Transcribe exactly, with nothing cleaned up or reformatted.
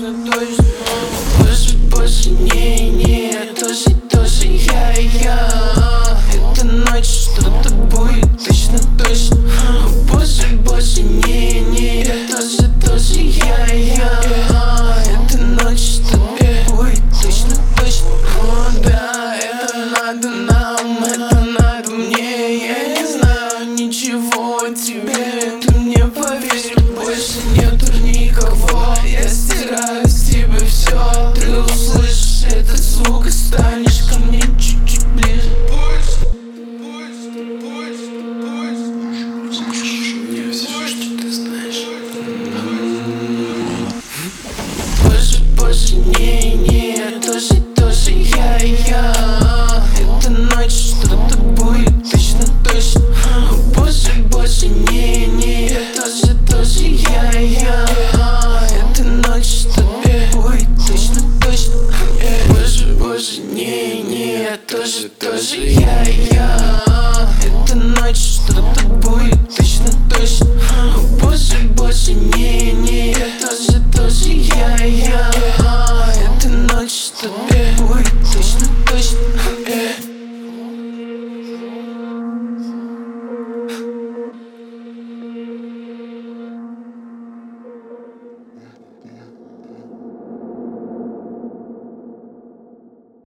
точно, точно. Боже, боже, не, не, тоже, тоже я, я. Эта ночь что-то будет, точно, точно. Боже, боже, не, не, тоже, тоже я, я. Эта ночь что-то будет, точно, точно. О, да, это надо нам, это надо мне. Я не знаю ничего о тебе, ты мне поверь, больше нету никого. Я стираю с тебя все, ты услышишь этот звук и станешь ко мне чуть-чуть ближе. Не все, что ты знаешь. Боже, боже, не, не, тоже, тоже я, я. Эта ночь что-то будет, точно, точно. Боже, боже, не, не, тоже, тоже я, я. Эта ночь что-то будет, точно, точно. Боже, боже, не, не, тоже, тоже я, я. Эта ночь что-то будет, точно, точно. Боже, боже, не, не, тоже, тоже я, я.